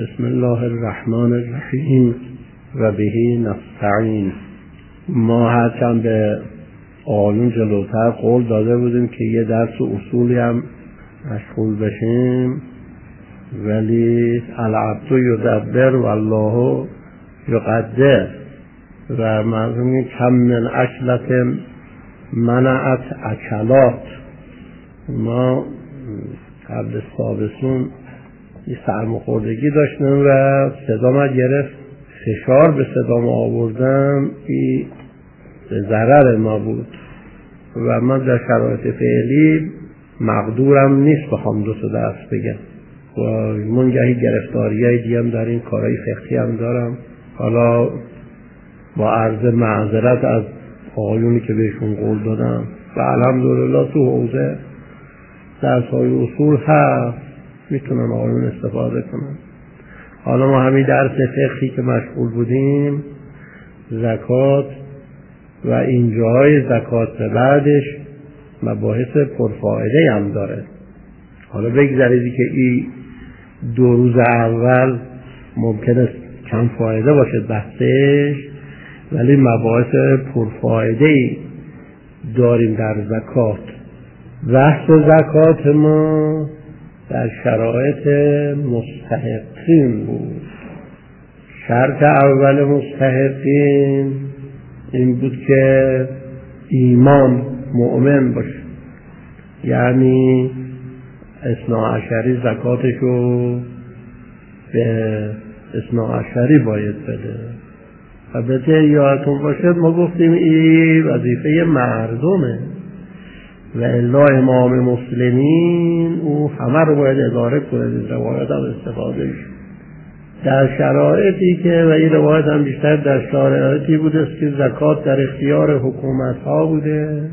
بسم الله الرحمن الرحیم و به نستعین. ما هرچند به آیون جلوتر قول داده بودیم که یه درس اصولی هم مشغول بشیم، ولی العبد یدبر و الله یقدر و معلومه کم من اکلت منعت اکلات. ما قبل تابستون یه سرماخوردگی داشتم و صدام گرفت، فشار به صدام آوردم، این به ضرر ما بود و من در شرایط فعلی مقدورم نیست بخوام دو تا درس بگم و منگهی گرفتاری های دیگه هم داریم، کارهای فقهی هم دارم. حالا با عرض معذرت از آقایونی که بهشون قول دادم و الحمدلله تو حوزه درس های اصول هست، میتونن آقایون استفاده کنن. حالا ما همین درس فقهی که مشغول بودیم، زکات و اینجاهای زکات بعدش مباحث پرفائده هم داره. حالا بگذارید که این 2 روز اول ممکنه کم فایده باشه بحثش، ولی مباحث پرفائده داریم در زکات. بحث زکات ما در شرایط مستحقین بود. شرط اول مستحقین این بود که ایمان مؤمن باشه، یعنی اثناعشری زکاتشو به اثناعشری باید بده. البته یادتون باشد ما گفتیم این وظیفه مردمه و الا امام مسلمین او همه رو باید اداره کنه، روایت هم استفاده شد در شرایطی که، و این روایت هم بیشتر در شرایطی بوده که زکات در اختیار حکومت ها بوده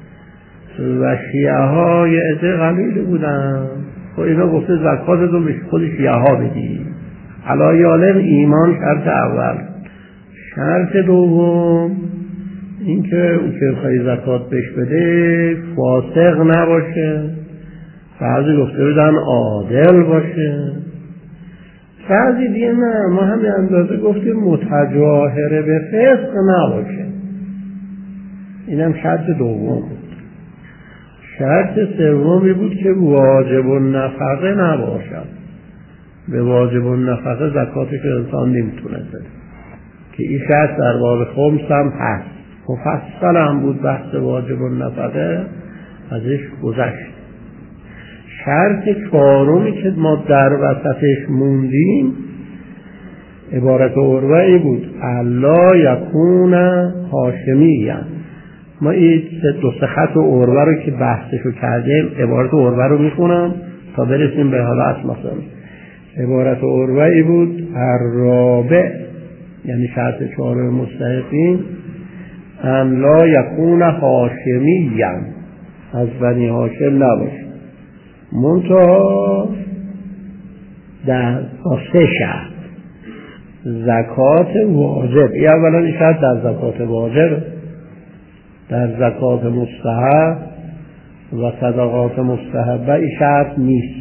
و شیعه ها یه عده قلیل بودن و اینا گفته زکاتتون به خود شیعه ها بدی. علی عالم ایمان شرط اول. شرط دوم این که او که خواهی زکات بهش بده فاسق نباشه، بعضی گفته بودن عادل باشه، بعضی دیگه نه، ما همین اندازه گفتیم متجاهره به فسق نباشه. اینم شرط دوم بود. شرط سومی بود که واجب النفقه نباشد. به واجب النفقه زکاتش انسان نمیتونه بده، که این شرط در باب خمس هم هست، مفصل هم بود بحث واجب النفقه، ازش گذشت. شرط چهارمی که ما در وسطش موندیم عبارت عروه بود الا یکون هاشمیا. ما این 2 خط عروه رو که بحثشو کردیم، عبارت عروه رو میخونم تا برسیم به حالا اصل. عبارت عروه بود الرابع، یعنی شرط 4 مستحقین ان لا یکون هاشمیا، از بنی هاشم نباشه، منتها در 3 شرط. زکات واجب، این اولا این شرط در زکات واجب، در زکات مستحب و صدقات مستحبه این شرط نیست.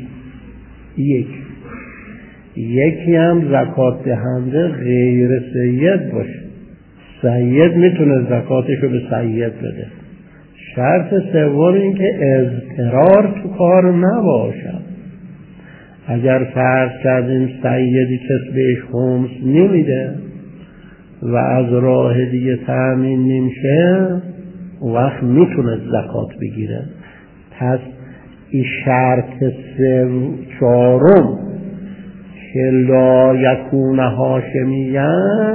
یکی هم زکات دهنده غیر سید باشه، سید میتونه زکاتشو به سید بده. شرط سوم این که اضطرار تو کار نباشد. اگر فرض کردیم سیدی کس بهش خمس نمیده و از راه دیگه تأمین نمیشه، اون وقت میتونه زکات بگیره. پس این شرط 4 که لا یکون هاشمیا،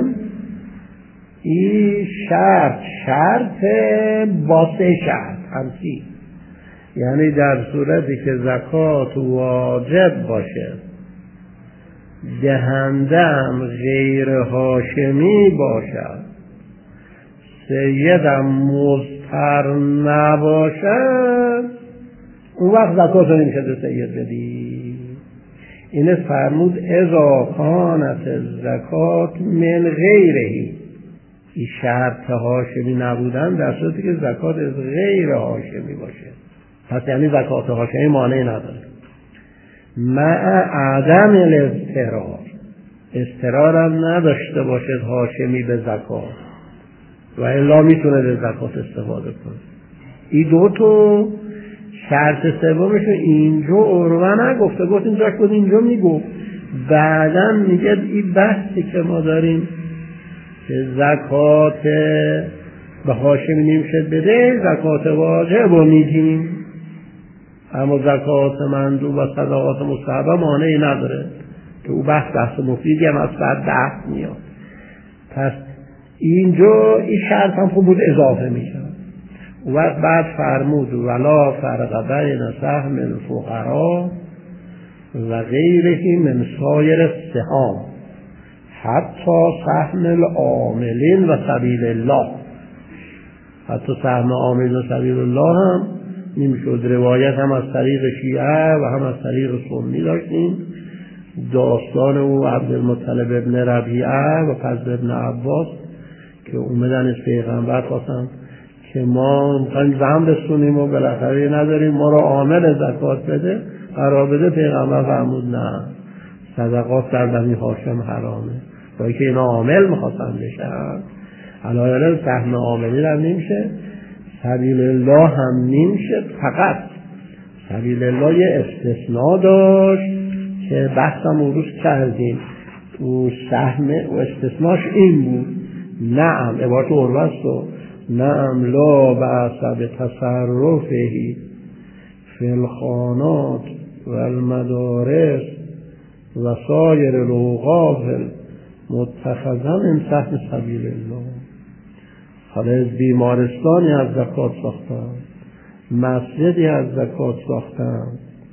این شرط با 3 شرط همسی، یعنی در صورتی که زکات واجب باشه، دهندم غیر هاشمی باشد، سیدم مضطر نباشد، اون وقت زکات رو نمیشه به سید بدی. اینه فرمود اذا کانت الزکات من غیرهی، این شرط هاشمی نبودن در صورتی که زکات از غیر هاشمی باشه. پس یعنی زکات هاشمی مانع نداره. مع عدم الاضطرار، اضطرارم نداشته باشد هاشمی به زکات و الا میتونه به زکات استفاده کنه. این دو تو شرط سومش اینجا عروه نگفته، گفت اینجا میگفت. بعدا میگه این بحثی که ما داریم که زکات به هاشمی نمیشد بده، زکات واجب رو میدیم، اما زکات مندوب و صدقات مستحبه مانعی نداره که او بحث مفیدی هم از بحث میاد. پس اینجا این شرط هم خوب بود اضافه میشه. و بعد فرمود ولا فرق بین سهم الفقراء و غیره من سایر السهام حتی سهم العاملین و سبیل الله. حتی سهم عاملین و سبیل الله هم نمیشد. روایت هم از طریق شیعه و هم از طریق سنی داشتیم. داستان او عبدالمطلب ابن ربیعه و فضل ابن عباس که اومدن از پیغمبر خواستن که ما میخوایم زم بسونیم و بالاخره نداریم، ما رو عامل زکات بده، قرار بده. پیغمبر فرمود نه، صدقات در بنی هاشم حرامه. با اینکه اینا عامل میخواستن بشن، علایل سهم عاملی هم نمیشه، سبیل الله هم نمیشه. فقط سبیل الله یه استثناء داشت که بحثم اون روز کردیم. تو سهم و استثناش این بود، نعم عبارت عروه و نعم لا بأس بتصرفه فی الخانات و المدارس و سایر الاوقاف متخذا من سهم سبیل الله. حالا از بیمارستانی از زکات ساختن، مسجدی از زکات ساختن،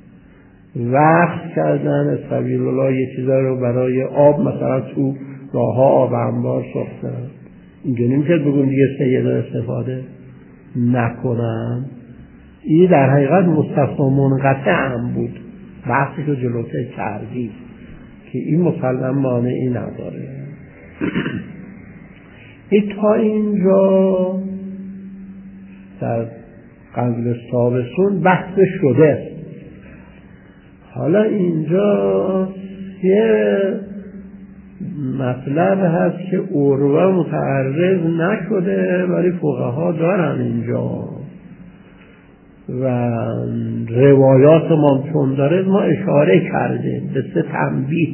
وقف کردن از سبیل الله یه چیزا رو برای آب مثلا تو راه ها آب انبار ساختن. اینجا نمیشه بگون دیگه سیدا استفاده نکنن. این در حقیقت مستثنا منقطع هم بود، بحثی که جلوتر کردی که این مسلم مانعی نداره. این تا اینجا در قبل تابستون بحث شده. حالا اینجا یه مطلب هست که عروه متعرض نشده ولی فقها دارن اینجا و روایات ما چون داره ما اشاره کردیم به 3 تنبیه.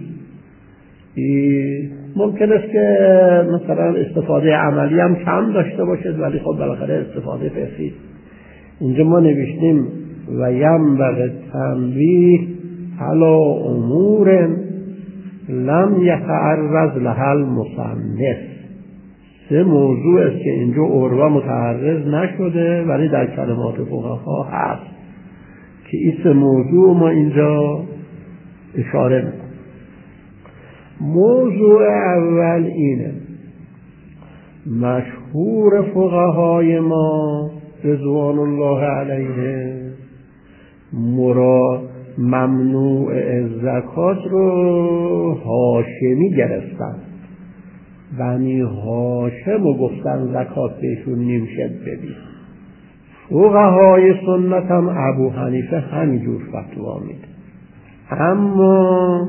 ممکن است که مثلا استفاده عملی هم کم داشته باشد ولی خب بالاخره استفاده فقهی. اینجا ما نوشتیم و ینبغی تنبیه علی امور لم یتعرض لها المصنف. 3 موضوع است که اینجا عروه متعرض نشده ولی در کلمات فقها هست که این 3 موضوع ما اینجا اشاره میکنیم. موضوع اول اینه، مشهور فقهای ما رضوان الله علیه ممنوع زکات رو هاشمی گرفتن. بنی هاشم رو گفتن زکات بهشون نمیشد بدید. فقهای سنت هم ابو حنیفه همینجور فتوا میده. اما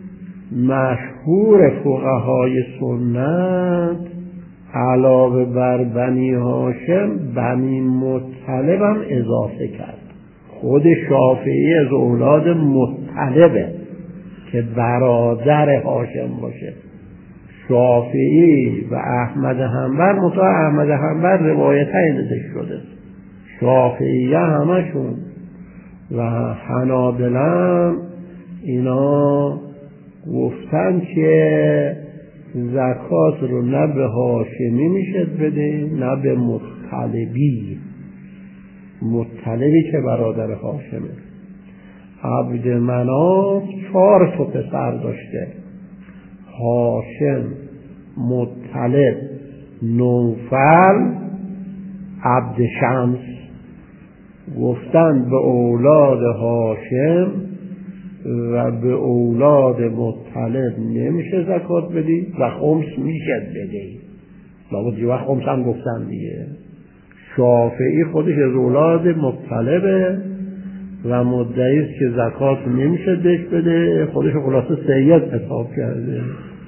مشهور فقهای سنت علاوه بر بنی هاشم بنی مطلب هم اضافه کرد. خود شافعی از اولاد مطلبه که برادر هاشم باشه. شافعی و احمد حنبل مطلب احمد حنبل روایتین ازش شده، شافعی همشون و حنابلة اینا گفتن که زکات رو نه به هاشمی میشد بده نه به مطلبی. مطلبی که برادر هاشمه. عبد مناف 4 تا پسر داشته، هاشم، مطلب، نوفل، عبد شمس. گفتن به اولاد هاشم و به اولاد مطلب نمیشه زکات بدی و خمس میشه بدی. لابد یه وقت خمس هم گفتن دیگه. شافعی خودش از اولاد مطلبه و مدعی است که زکات نمیشه بهش بده، خودش خلاصه سید حساب کرده.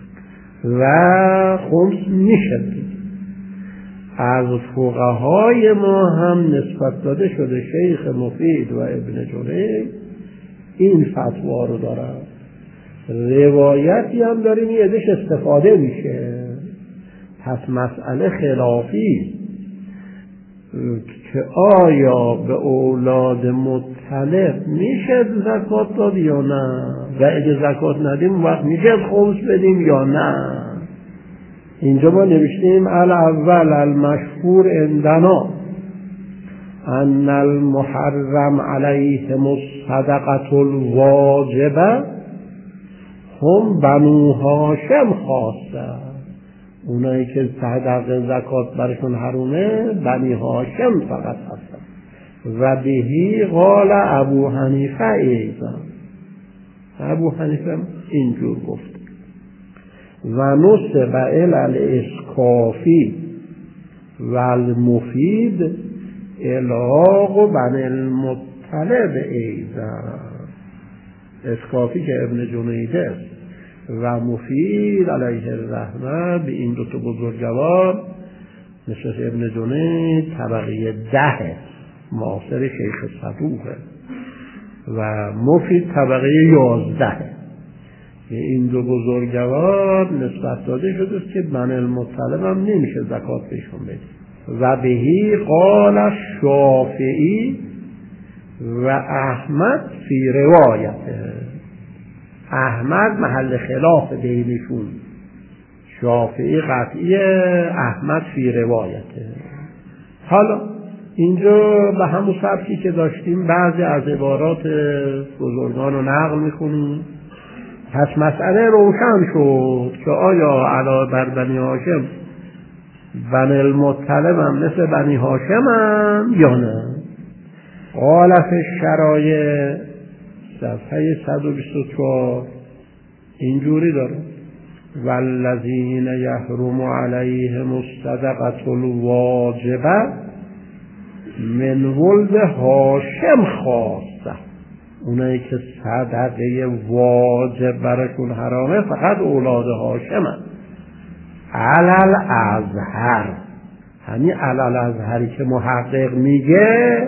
و خمس میشه. از فقهای ما هم نسبت داده شده، شیخ مفید و ابن جنید این فتوا رو دارن. روایتی هم داریم این ازش استفاده میشه، پس مسئله خلافی که آیا به اولاد مطلق میشه زکات داد یا نه، و اگه زکات ندیم وقت میشه خمس بدیم یا نه. اینجا ما نوشتیم الاول المشهور عندنا ان المحرم علیهم الصدقة الواجبه هم بنو هاشم خاصه، اونایی که صدقه زکات برشون حرومه بنی هاشم فقط هستن. و بهی قال ابو حنیفه ایضا، ابو حنیفه اینجور گفت. و نصب الاسکافی و المفید الاغ بن المطلب ایضا. اسکافی که ابن جنیده و مفید علیه الرحمه به این دو تا بزرگوار مثل ابن جنید طبقه 10 معاصر شیخ صدوقه و مفید طبقه 11. این دو بزرگوار نسبت داده شده که بن المطلب هم نمیشه زکات بهشون بدی. و بهی قال شافعی و احمد فی روایته. احمد محل خلاف بینشون، شافعی قطعیه، احمد فی روایته. حالا اینجا به همون سبکی که داشتیم بعضی از عبارات بزرگان رو نقل میکنیم. پس مسئله روشن شد که آیا علاوه بر بنی هاشم بنی المطلب هم مثل بنی هاشم هم یا نه. قال فی الشرایع صفحه 124 اینجوری داره والذین یحرم علیهم الصدقة الواجبه من ولد هاشم خاصه، اونایی که صدقه واجب برشون حرامه فقط اولاد هاشم هست. علل ازهر، همین علل ازهری که محقق میگه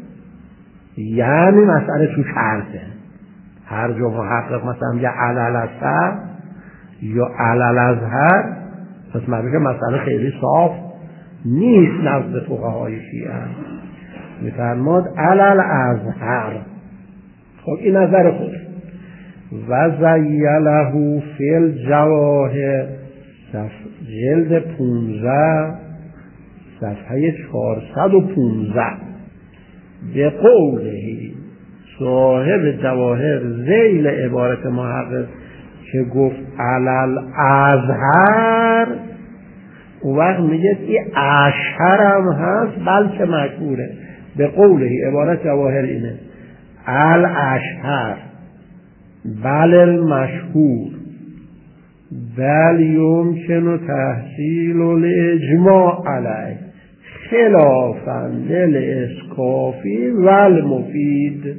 یعنی مسئله تو شرطه. هر جا محقق مثلا میگه علل ازهر یا علل ازهر، پس معنیش مسئله خیلی صاف نیست نزد فقهای شیعه. میفرماد علل ازهر. خب این نظر خود. و زیله فی الجواهر جلد 15 صفحه 415 به قوله صاحب جواهر ذیل عبارت محقق که گفت علل ازهر، اون وقت میگه این اشهر هم هست بلکه مشهوره. به قوله عبارت جواهر اینه الاشهر بل المشهور بل یمکن تحصیل الاجماع علیه خلافا للاسکافی و المفید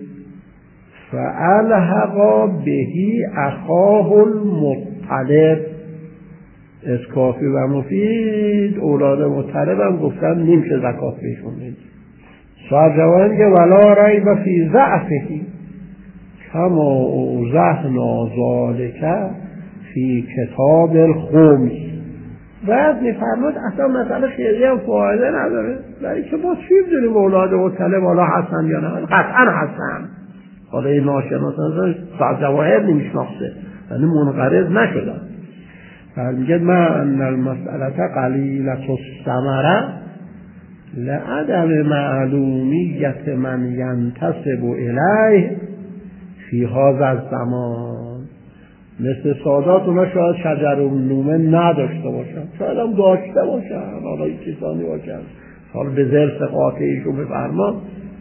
فالحقا بهی اخاه المطلب. اسکافی و مفید اولاد مطلب هم گفتن نمیشه زکات بهشون بدی. صاحب جوان که ولا ریب فی ضعفه کما اوضحنا ذلک فی کتاب الخمس. بعد میفرمود اصلا مسئله خیلی هم فایده نداره، برای که ما چی بدونیم اولاد مطلب حالا هستن یا نه؟ قطعا هستن. حالا این ناشناسان صاحب جواهر نمیشناخته یعنی منقرض نشدن. بعد میگه ما ان المسئله قلیلة الثمره لعدم معلومیت من ینتسب الیه فی هذا الزمان. مثل سادات اونا شاید شجرالنومه نداشته باشن، شاید هم داشته باشن، حالا این کسانی باشن حالا به ذرف قاطعیشون بفرما.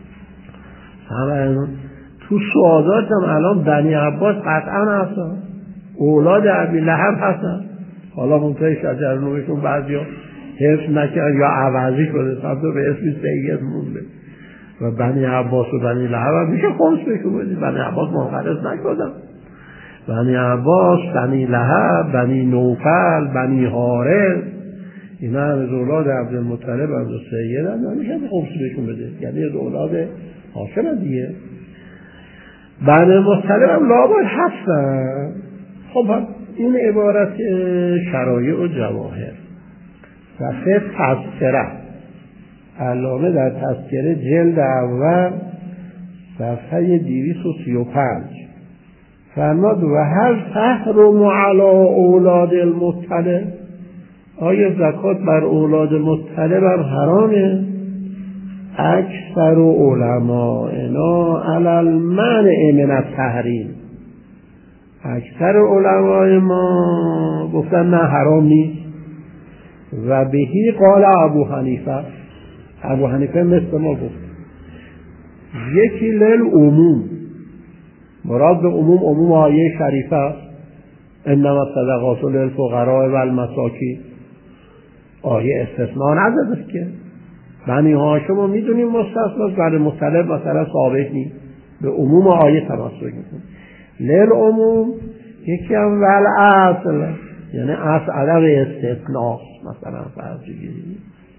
همه تو سادات هم الان بنی عباس قطعا هستن، اولاد ابی لهب هستن. حالا منطقه شجرالنومهشون بعضی ها حفظ نکرد یا عوضی شده، سبتا به اسم سید مونده. و بنی عباس و بنی لهب هم میشه خمس بشون بدید، بنی عباس منقرض نشدن. بنی عباس، بنی لهب، بنی نوفل، بنی حارث، اینا هم از اولاد عبدالمطلب از سید هم نمیشه خمس بهشون بده، یعنی از اولاد هاشم دیگه. بنی مطلب هم لابد هستن. خب این عبارت شرایع و جواهر صفحه تذکره، علامه در تذکره جلد اول صفحه 235 فرماد و هل تحرم علی اولاد المطلب، آیا زکات بر اولاد مطلب هم حرامه؟ اکثر علمائنا علی المنع من التحریم، اکثر علمای ما گفتن نه حرام نیست. و بهی قال ابو حنیفه، ابو حنیفه مثل ما گفت یکی للعموم، مراد به عموم آیه شریفه است، انما الصدقات للفقراء و المساکین، آیه استثناء نداده که بنی هاشم رو میدونیم مستثنا، بنی مطلب مثلا ثابت نیست، به عموم آیه تمسک میکنه. للعموم یکی هم والاصل، یعنی اصل عدم استثناء، مثلا فرض بگیرید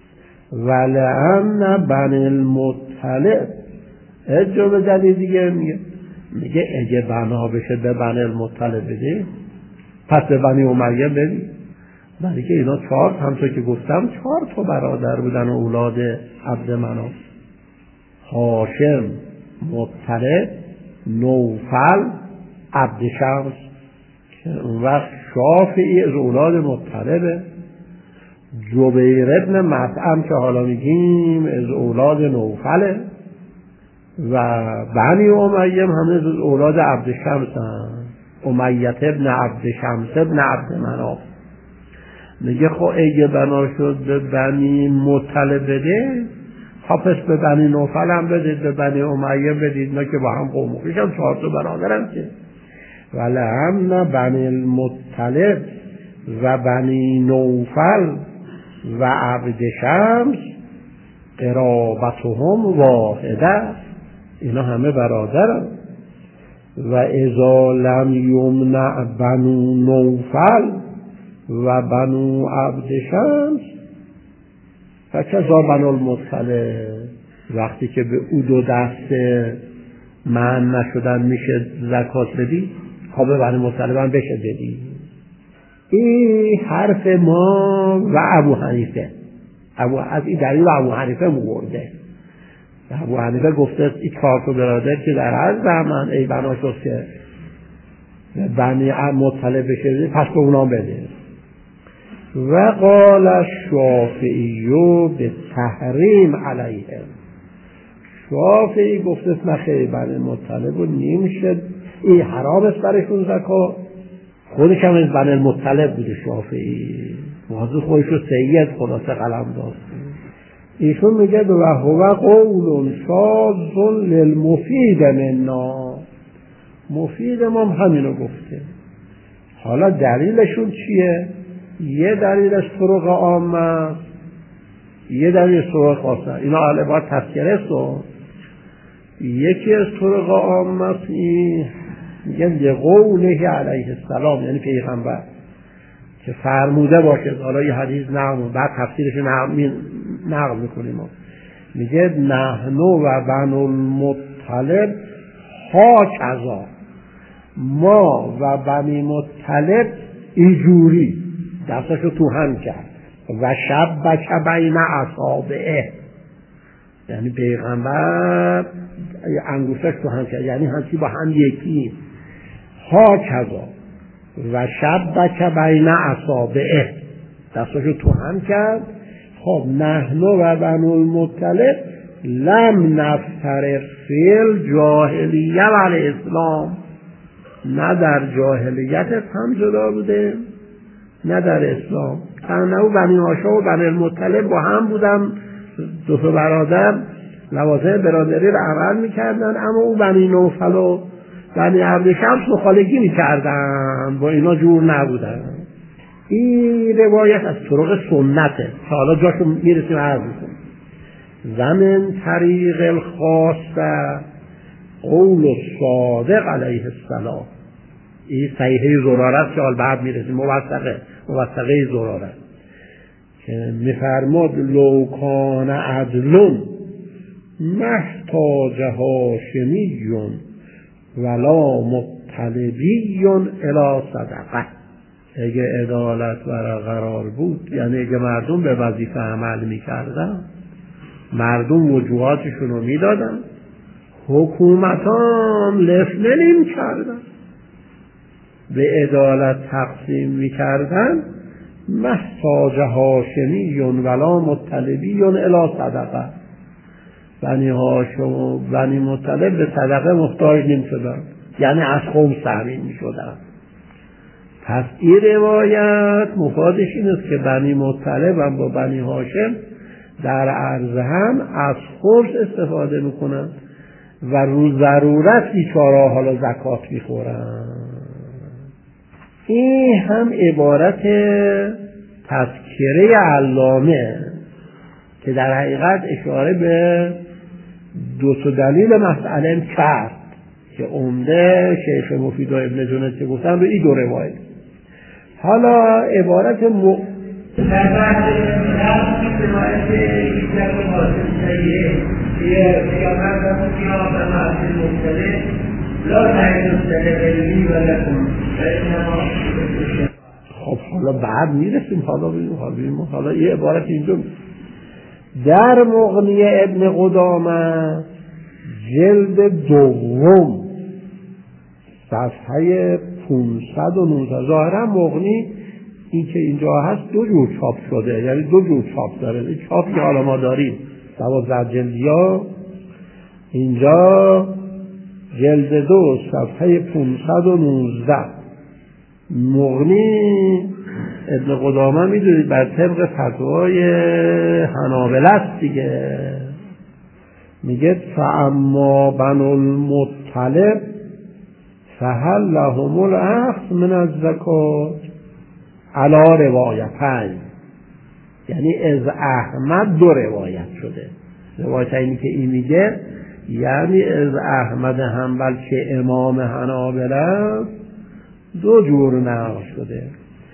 ولعن بنی المطلب، اجازه دلیل دیگه میگه اگه بنا بشه به بنی المطلب بده پس به بنی امیه بدی، برای که اینا چهار، همطور که گفتم 4 تا برادر بودن اولاد عبد مناف، هاشم، مطلب، نوفل، عبد شمس، که اون وقت شافعی از اولاد مطلبه، جبیر ابن مطعم که حالا میگیم از اولاد نوفله، و بنی امیه همه از اولاد عبد شمس هم، امیت ابن عبد شمس ابن عبد مناف. میگه خب اگه بنا شد به بنی مطلب بده، پس به بنی نوفل هم بدید، به بنی امیه بدید، اینا که با هم قوم خویشن 4 تا برادرن که. ولعن بنی المطلب و بنی نوفل و عبد شمس قرابتهم واحده، اینا همه برادرن. و اذا لم یمنع بنو نوفل و بنو عبد شمس فکذا بنو المطلب، وقتی که به او دو دسته منع نشدن میشه زکات بدی، خب به بنی مطلب هم بشه بدی. این حرف ما و ابو حنیفه، از این دلیل ابو حنیفه مورده. ابو حنیفه گفته این 4 تا برادر که در هر زمان ای بنا شد که بنی مطلب بشه پس به اونا بده. و قال الشافعی به تحریم علیهم، شافعی گفته نخیر بنی مطلب رو نمیشه، این حرام است برشون زکات. خودش هم از بنی مطلب بوده شافعی، واضح خودش رو سید خلاصه قلم داشت. ایشون میگه و هو قول شاذ للمفید منا، مفید ما همینو گفته. حالا دلیلشون چیه؟ یه دلیل از طرق عامه، یه دلیل از طرق خاصه، اینا حالا باید تذکره است. یکی از طرق عامه میگن لقوله علیه السلام، یعنی پیغمبر که فرموده باشه، حالا یه حدیث نقل بعد تفسیرش نقل میکنیم، میگه نحن و بنو المطلب هاکذا، ما و بنی مطلب اینجوری، دستاشو تو هم کرد، و شبک بین اصابعه، یعنی پیغمبر انگوشتش تو هم کرد، یعنی همچی با هم یکی، هاکذا و شبک بین اصابعه، دستاشو تو هم کرد. خب نحن و بنو المطلب لم نفترق فی الجاهلیه و الاسلام، نه در جاهلیت هم جدا بوده نه در اسلام. تنها بنی هاشم و بنی المطلب با هم بودن، 2 تا برادر لوازم برادری رو عمل میکردن، اما او بنی نوفل و بنی عبد شمس مخالفی میکردن، با اینا جور نبودن. این روایت از طرق سنته، حالا جاشو میرسیم عرض میکنیم. زمن طریق الخاصه قول الصادق علیه السلام، این صحیحه زراره که حال بعد میرسیم، موثقه زراره که میفرماد لو کان عدل محتاج هاشمی ولا مطلبی الی صدقه. اگه عدالت برقرار بود، یعنی اگه مردم به وظیفه عمل میکردن، مردم وجوهاتشون رو میدادن، حکومتان لفله نمی کردن، به عدالت تقسیم میکردن، محتاج هاشمی ولا مطلبی الی صدقه. بنی هاشم و بنی مطلب به صدقه محتاج نمی شدن، یعنی از خمس تأمین می شدن. پس این روایت مفادش این است که بنی مطلب هم با بنی هاشم در عرض هم از خمس استفاده میکنن و رو ضرورت بیچاره حالا زکات میخورن. این هم عبارت تذکره علامه که در حقیقت اشاره به دو تا دلیل مسئله کرد که عمده شیخ مفید و ابن جنید که گفتن رو این دو روایت. حالا عبارت در بعد روایت ایشتر و حاصل سیئه که پیامبر فرمود که آقا محصول مختلف لا تعید مختلف علمی و لکن فإنما. خب حالا بعد میرسیم، حالا یه عبارت اینجا در مغنی ابن قدامه جلد دوم صفحه 519. ظاهرا مغنی این که اینجا هست دو جور چاپ شده، یعنی دو جور چاپ داره. این چاپی که حالا ما داریم 12 جلدیا، اینجا جلد 2 صفحه 519. مغنی ابن قدامه میدونید بر طبق فتوای حنابلة است دیگه، میگه فاما بنو المطلب فهل لهم الاخذ من الزکات علی روایتین. یعنی از احمد دو روایت شده. روایت اینی که این میگه یعنی از احمد حنبل که امام حنابلة دو جور نقل شده.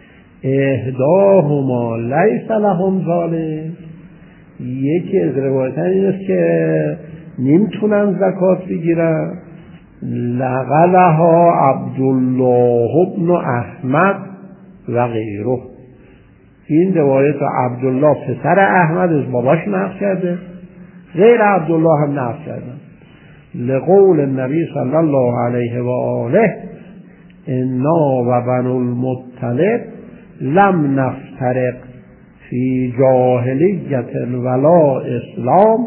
احداهما لیس لهم ذلک، یکی از روایتان این است که نمیتونن زکات بگیرن. لقلها عبدالله ابن احمد و غیره. این روایت عبدالله پسر احمد از باباش نقل کرده، غیر عبدالله هم نقل کرده. لقول النبی صلی الله علیه و آله انا و بنو المطلب لم نفترق فی جاهلیت ولا اسلام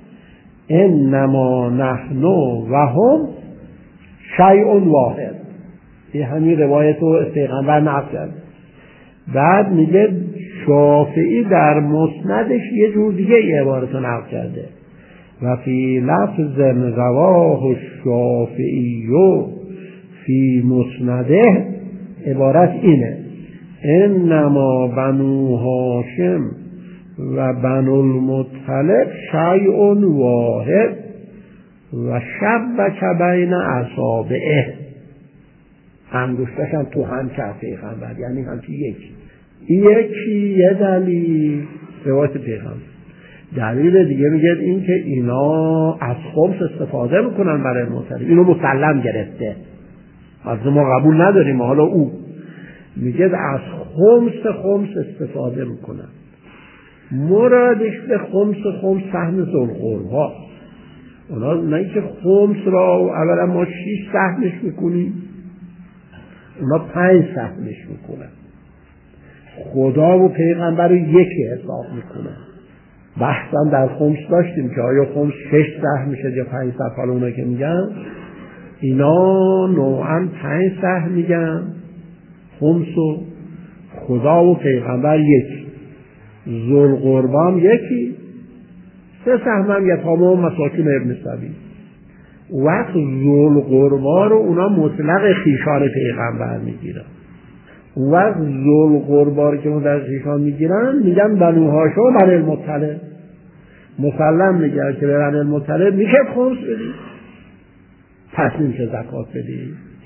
انما نحن و هم شیء واحد. این همین روایت رو پیغمبر نقل کرد. بعد میگه شافعی در مسندش یه جور دیگه یه عبارت رو نقل کرده و فی لفظ رواه الشافعی فی مسنده عبارت اینه انما بنو هاشم و بنو المطلب شیء واحد و شبک بین اصابعه. انگشتش هم تو هم کرد پیغمبر، یعنی همچی یکی یه دلیل روایت پیغمبر. دلیل دیگه میگه این که اینا از خمس استفاده میکنن برای مطلب، اینو مسلم گرفته، از ما قبول نداریم. حالا او میگه از خمس استفاده میکنن. مرادش به خمس سهم ذوالقربا. اونا نه که خمس را اولا ما 6 سهمش میکنیم، اونا 5 سهمش میکنن. خدا و پیغمبر رو یکی حساب میکنن. بحثا در خمس داشتیم که آیا خمس 6 سهم میشه یا 5 سهم. حالا اونا که میگن اینا نوعا 5 سهم میگن خمس و خدا و پیغمبر یکی، ذوالقربا هم یکی، 3 سهم هم یتامى و مساکین ابن السبیل. وقت ذوالقربا رو اونا مطلق خیشان پیغمبر میگیرن. وقت ذوالقربا رو که اون در خیشان میگیرن میگن بنو هاشم و بنو المطلب. مسلم میگن که به بنو المطلب میشه خمس بدی، پس نمیشه زکات بدی.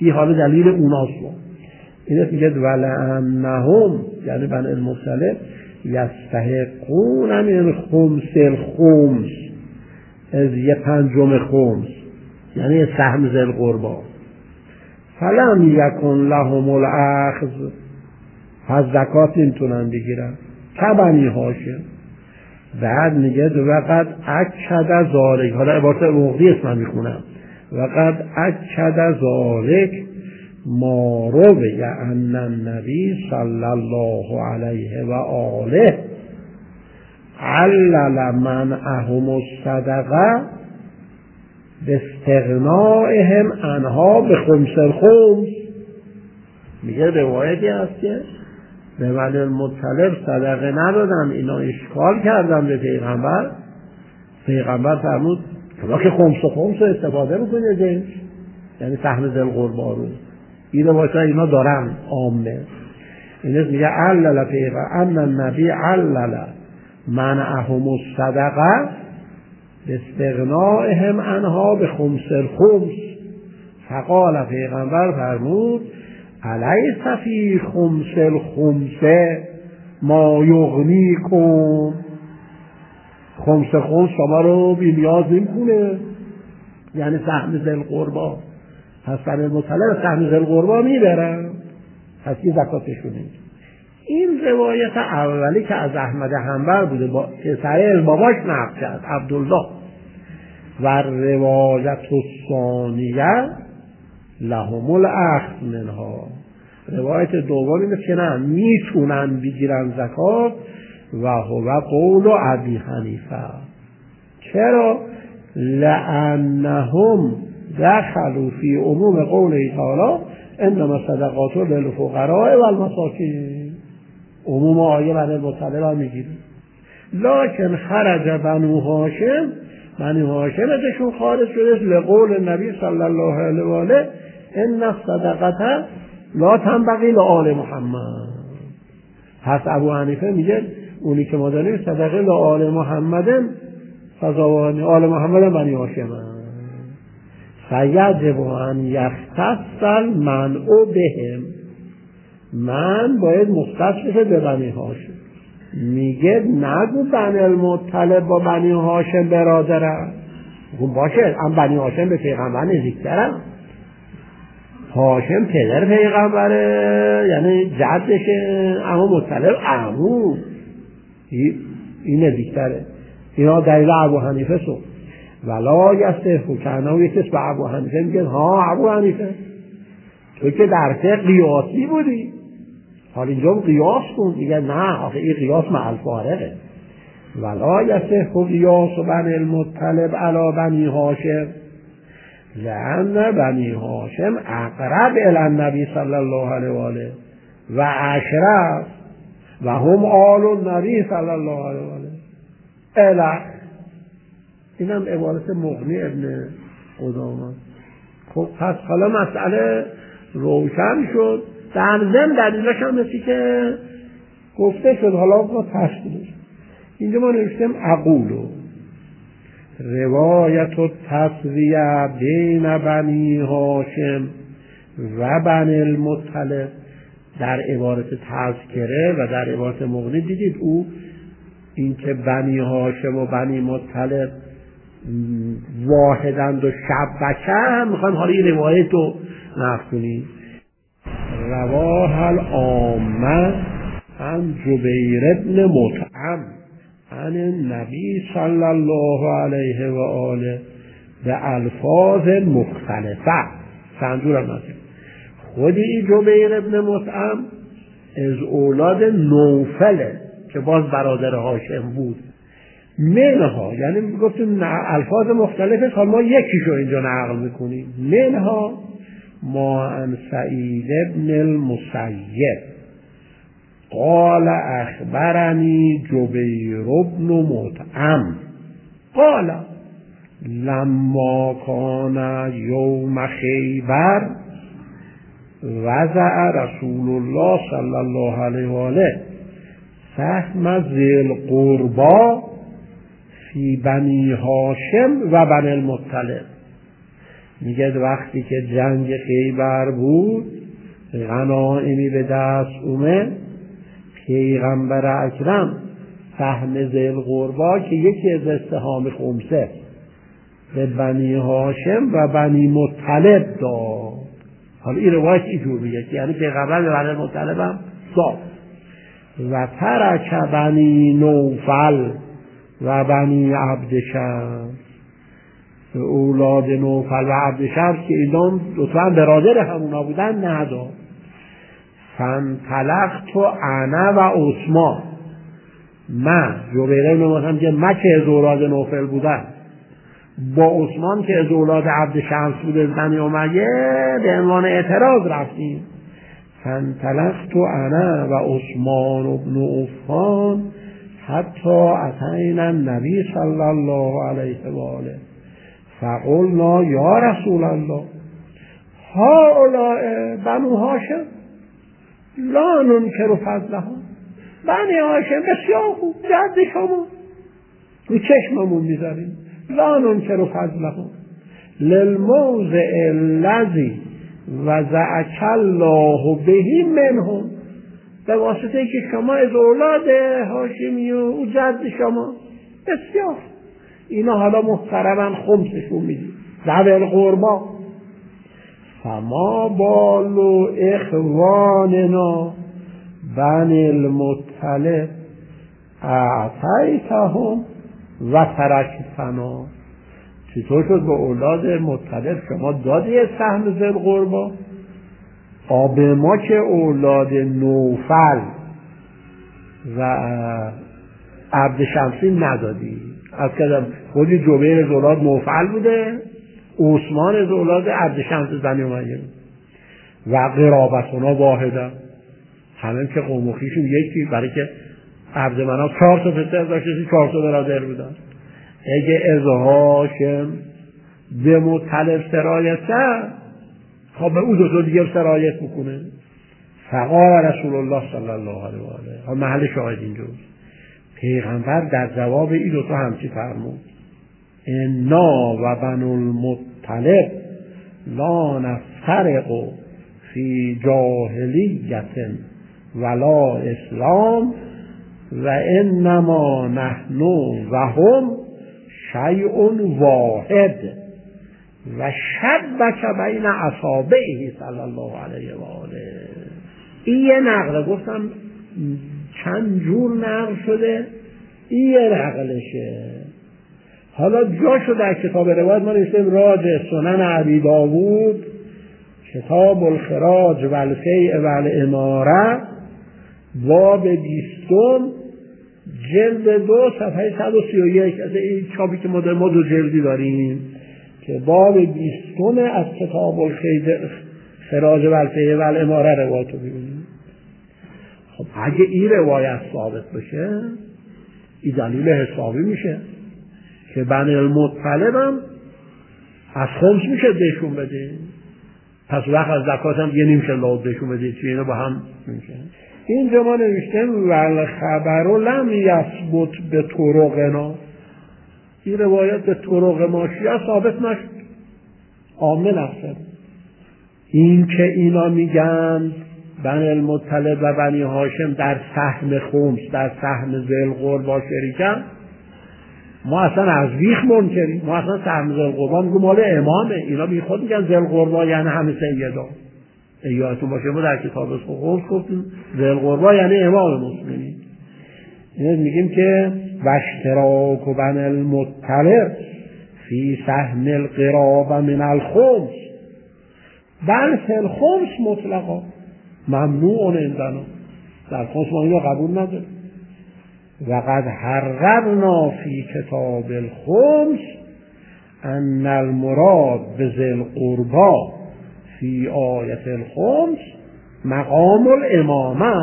این حال دلیل اوناست. این میگه ولعنهم یعنی بنی المطلب یستحقون من خمس الخمس از 1/5 خمس یعنی سهم ذی القربی فلم یکن لهم الاخذ پس زکات نمیتونن بگیرن که بنی هاشم. بعد میگه وقد اکد ذالک، حالا عبارت مغنی است من میخونم، وقد اکد ذالک ما روی ان النبی صلی الله علیه و آله علل منعهم الصدقه باستغنائهم عنها بخمس الخمس. میگه روایتی هست که به بنی المطلب صدقه ندادن، اینا اشکال کردن به پیغمبر. پیغمبر فرمود که خمس و خمس رو استفاده بکنید، یعنی سهم ذی القربی رو. این روایت اینا دارن عامه. این میگه علل پیغمبر ان النبی علل منعهم الصدقه باستغنائهم عنها بخمس الخمس. فقال پیغمبر فرمود الیس فی خمس الخمس ما یغنیکم. خمس خمس شما رو بی‌نیاز نمی‌کنه، یعنی سهم ذی القربی. پس بنی المطلب سهم ذی القربی میبرن، پس این زکاتشون نیست. این روایت اولی که از احمد حنبل بوده که سر باباش نقل کرد عبدالله، و روایت الثانیه لهم الاخذ منها. روایت دوم اینه که نه میتونن بگیرن زکات و هو قول ابی حنیفه. چرا؟ لانهم دخلوا فی عموم قوله تعالی انما الصدقات للفقراء والمساکین. عموم آیه بنی المطلب هم میگیره، لکن خرج بنو هاشم، بنی هاشم ازشون خارج شده لقول نبی صلی الله علیه و آله ان الصدقه لا تنبغی لآل محمد. پس ابو حنیفه میگه اونی که ما داریم صدقه لآل محمد فزاوانی آل محمد بنی هاشم فیجب ان یختص المنع بهم. من باید مختص بشه به بنی هاشم. میگه نگو بنی المطلب با بنی هاشم برادرم. باشه اما بنی هاشم به پیغمبر نزدیکترم. هاشم پدر پیغمبره یعنی جدشه، اما مطلب عمو این نزدیکتره. اینا دلیل ابو حنیفه سو ولا یصح کنه و یکیش به ابو حنیفه میگه ها ابو حنیفه تو که در فقه قیاسی بودی، حالا اینجا قیاس کن. میگه نه آخه این قیاس مع الفارقه. ولا یصح قیاس بنی المطلب علی بنی هاشم لأن بنی هاشم اقرب الی النبی صلی الله علیه و آله و اشرف و هم آل النبی صلی الله علیه و آله الی. اینم عبارت مغنی ابن قدامه. خب پس حالا مسئله روشن شد. در ضمن دلیلش هم مثل که گفته شد، حالا با تشکیلش اینجا ما نوشتیم اقولو روایت و تسویه بین بنی هاشم و بنی المطلب. در عبارت تذکره و در عبارت مغنی دیدید او این که بنی هاشم و بنی مطلب واحدند و شبکه هم میخوایم حالا این روایت رو نقل کنیم. رواه العامه عن جبیر ابن مطعم عن النبی صلی الله علیه و آله به الفاظ مختلفه. سندور هم نزید خودی جبیر ابن مطعم از اولاد نوفله که باز برادر هاشم بود. منها یعنی گفتیم الفاظ مختلفه، حالا ما یکیشو اینجا نقل میکنیم. منها ما عن سعید ابن المسیب قال اخبرنی جبیر ابن مطعم قال لما کان یوم خیبر وضع رسول الله صلی الله علیه و آله سهم ذی القربی فی بنی هاشم و بنی المطلب میگه وقتی که جنگ خیبر بود غنایمی به دست اومد، پیغمبر اکرم سهم ذیل قربا که یکی از استهام خمسه به بنی هاشم و بنی مطلب داد. حالا این روایت اینجور میگه که یعنی پیغمبر به بنی مطلب هم داد. و ترک بنی نوفل و بنی عبدشمس، اولاد نوفل و عبدشمس که اینا دوتا برادر همونا بودن نداد. فانطلقت انا و عثمان، من جبیر بن مطعم که من که از اولاد نوفل بودن با عثمان که از اولاد عبدشمس بود از بنی امیه به عنوان اعتراض رفتیم. فانطلقت انا و عثمان بن عفان حتی اتینا النبی صلی الله علیه و آله فقلنا یا رسول الله هؤلاء بنو هاشم لا ننکر فضلهم، بنی هاشم بسیار خوب، جد شما رو چشممون میذاریم، لا ننکر فضلهم للموضع الذی وضعک الله به منهم، به واسطه که شما از اولاد هاشمی و او جد شما بسیار اینا حالا محترما خمسشون میدید ذوی القربا. فما بال اخواننا بنی المطلب اعطیتهم و ترکتنا، چطور شد به اولاد مطلب شما دادی سهم ذی القربا، آب ما که اولاد نوفل و عبدشمسی ندادی؟ از کدام خودی جبیر از اولاد نوفل بوده، عثمان از اولاد عبدشمس بنی امیه و قرابتنا واحده، همین که قوم و خویشون یکی، برای که عبد مناف 4 تا پسر داشته، 4 تا برادر بودن. اگه از هاشم به مطلب سرایت کرد خب به او دو دیگه سرایت میکنه. فقال رسول الله صلی الله علیه و آله، محل شاهد اینجاست، پیغمبر در جواب این دو تا همچی فرمود انا و بنو المطلب لا نفترق فی جاهلیت ولا اسلام و انما نحن و هم شیء واحد و شبک بین اصابعه صلی الله علیه و آله. این یه نقله، گفتم چند جور نقل شده، این یه نقلشه. حالا جاشو در کتاب روایت ما نوشتیم راجع سنن ابی داوود کتاب الخراج و الفیع و الاماره باب 20 جلد 2 صفحه 131. از این چاپی که ما دو جلدی داریم که باب 20 از کتاب الخراج و الفیع و الاماره روایت رو ببینیم. خب اگه این روایت ثابت بشه این دلیل حسابی میشه که بنی المطلب هم از خمس میشه بهشون بده، پس وقت از زکات هم دیگه نمیشه لابد بهشون بده، چون اینا با هم میشه. اینجا ما نوشتیم والخبر لم یثبت به طرقنا، این روایت به طرق ماشیه ثابت نشد، عامه نشد. این که اینا میگن بنی المطلب و بنی هاشم در سهم خمس در سهم ذی القربا شریکن، ما اصلا از ویخ منکریم، ما اصلا سهم ذی القربا میگم مال امامه، اینا بی خود میگن ذی القربا یعنی همه سیدا. یادتون باشه ما در کتاب خمس گفتیم ذی القربا یعنی امام مسلمین. این میگیم که واشتراک بنی المطلب فی سهم القرابه من الخمس بل فی الخمس مطلقا ممنوع عندنا، در خمس ما اینو قبول نداریم. وقد حررنا فی کتاب الخمس ان المراد بذی القربا فی آیت الخمس مقام الامامه.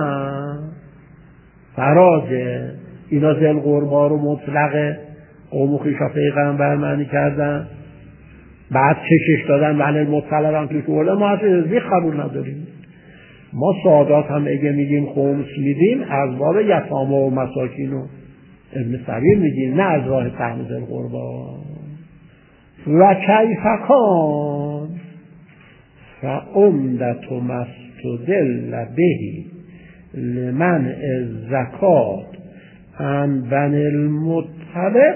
فراجه اینا ذی القربا رو مطلق قوم و خویشا پیغمبر معنی کردن، بعد چشش دادن بنی المطلب هم توش اوله، ما اصلا ازی قبول نداریم. ما سادات هم اگه میگیم خمس میدیم از باب یتامه و مساکین و ابن سبیل میگیم، نه از راه سهم ذی القربا. و کیف کان فعمدت مستدل بهی لمنع الزکات عن بنی المطلب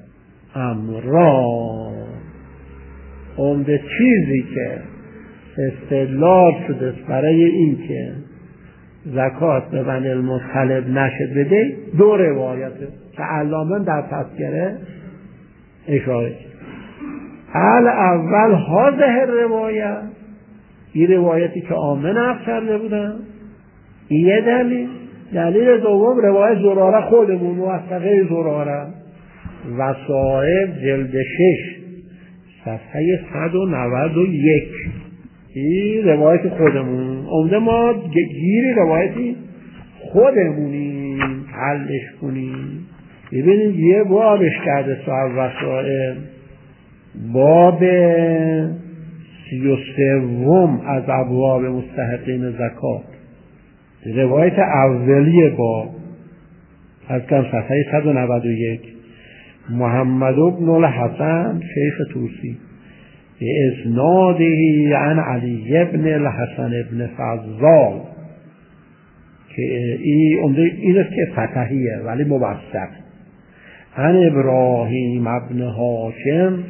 امران. عمده چیزی که استدلال شده برای این که زکات به بنی المطلب نشد بده دو روایته که علامه در تذکره اشاره کرد. اول هذه روایت، این روایتی که عامه نقل کرده بودن، یه دلیل دوم روایت زراره خودمون موثقه زراره وصائب جلد 6 صفحه 191. این روایت خودمون، عمده ما گیری روایتی خودمونیم حلش کنیم. ببینید یه بابش کرده صاحب وصائب، باب 33 از ابواب مستحقین زکات، روایت اولیه باب از کم صفحه 191. محمد بن الحسن شیخ توسی به اسناده عن علی بن الحسن بن فضال که این است که فتحیه ولی موثق، عن ابراهیم ابن هاشم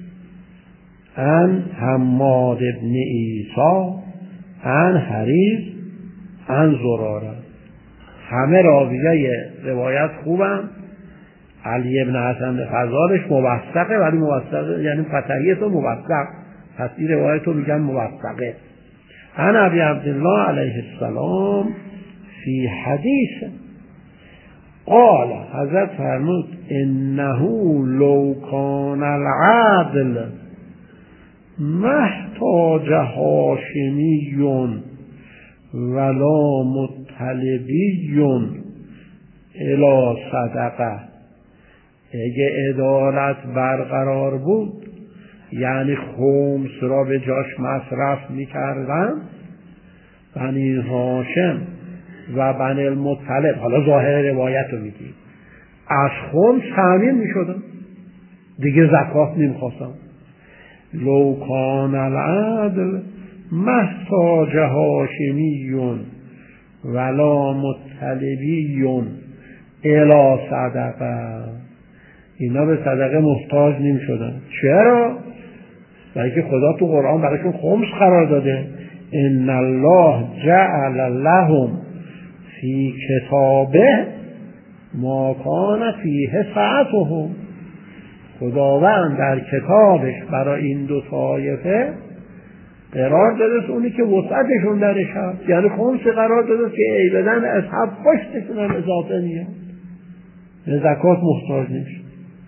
عن حماد بن عیسی عن حریز عن زراره. همه راویه روایت خوبن. علی بن حسن فضالش موثقه ولی موثقه یعنی فتحیه تو موثق، پس این روایت رو میگن موثقه. عن ابی عبدالله علیه السلام فی حدیث قال، حضرت فرمود انه لو کان العدل محتاج هاشمی ولا مطلبی الی صدقه. اگه عدالت برقرار بود یعنی خمس را به جاش مصرف میکردن بنی هاشم و بنی المطلب، حالا ظاهر روایت رو میگی، از خمس تامین میشدن دیگه زکات نمیخواستن. لو کان العدل محتاج هاشمی ولا مطلبی الی صدقه، اینا به صدقه محتاج نمی شدن. چرا؟ برای که خدا تو قرآن برایشون خمس قرار داده. ان الله جعل لهم فی کتابه ما کان فیه سعتهم. خداوند در کتابش برای این دو طایفه قرار داده اونی که وسعتشون درش هست، یعنی خمس قرار داده که ای بدن اصحاب پشتشون هم اضافه میاد، به زکات محتاج نمیشه.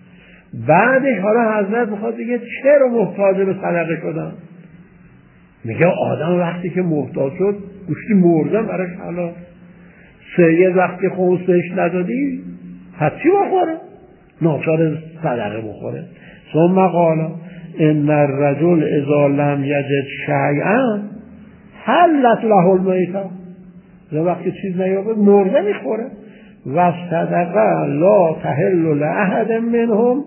بعدش حالا حضرت میخواد بگه چرا محتاج به صدقه شدن. میگه آدم وقتی که محتاج شد گوشتی مردن براش حالا سید وقتی خمسش ندادی پس چی بخوره؟ ناچار صدقه بخوره. ثم قال ان الرجل اذا لم یجد شیئا حلت له المیتة، وقتی چیز نیابد مرده میخوره. و صدقه لا تحل لاحد منهم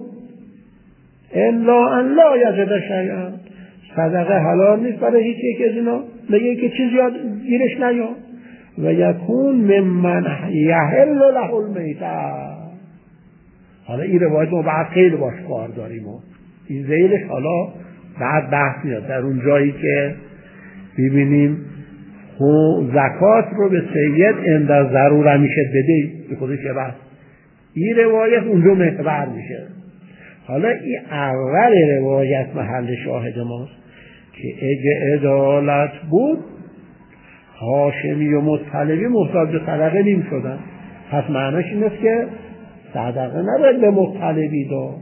الا ان لا یجد شیئا، صدقه حلال نیست برای هیچ یک از اینا مگر که چیزی گیرش نیاد. و یکون ممن یحل له المیتة. حالا این روایت ما بعد خیلی باش کار داریم و این ذیلش حالا بعد بحث میاد در اون جایی که ببینیم زکات رو به سید اندر ضروره میشه بده به خودش بحث، این روایت اونجا محور میشه. حالا این اول روایت محل شاهد ماست که اگه عدالت بود هاشمی و مطلبی محتاج به صدقه نمی شدن. پس معنیش این است که صدقه نباید به مطلبی داد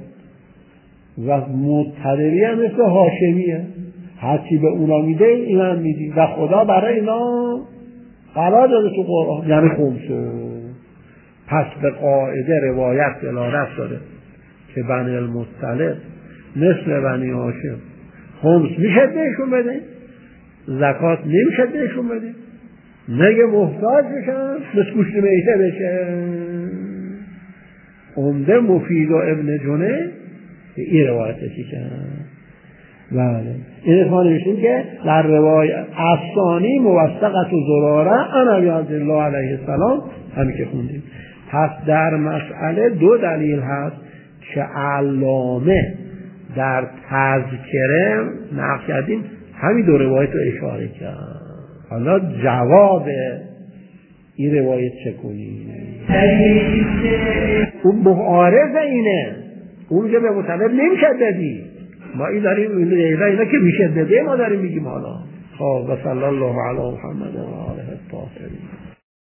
و مطلبی هم مثل هاشمیه، هرچی به اونا میده این هم میدی و خدا برای اینا قرار داده تو قرآن یعنی خمسه. پس به قاعده روایت دلالت داره که بنی المطلب مثل بنی هاشم خمس میشه بهشون بده، زکات نمیشه بهشون بده، نگه محتاج بشن مثل گوشت میته بشه. عمده مفید و ابن جنه این روایتشی که بله این اتفاق نمیشیم که در روایت افسانی موثقت و زراره انا علی عبدالله علیه السلام همین که خوندیم. پس در مسئله دو دلیل هست که علامه در تذکره نقل کردیم، همین دو روایت رو اشاره کرد. حالا جواب این روایت چه کنیم؟ اون معارض اینه، اون که به مطلب نمیشددی، ما این داریم اینا که میشدده ما داریم میگیم. حالا خب و صلی الله علی محمد و آله الطاهرین.